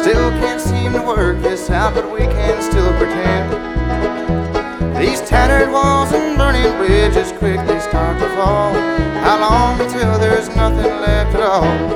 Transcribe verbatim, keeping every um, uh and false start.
Still can't seem to work this out, but we can still pretend. These tattered walls and burning bridges quickly start to fall. How long until there's nothing left at all?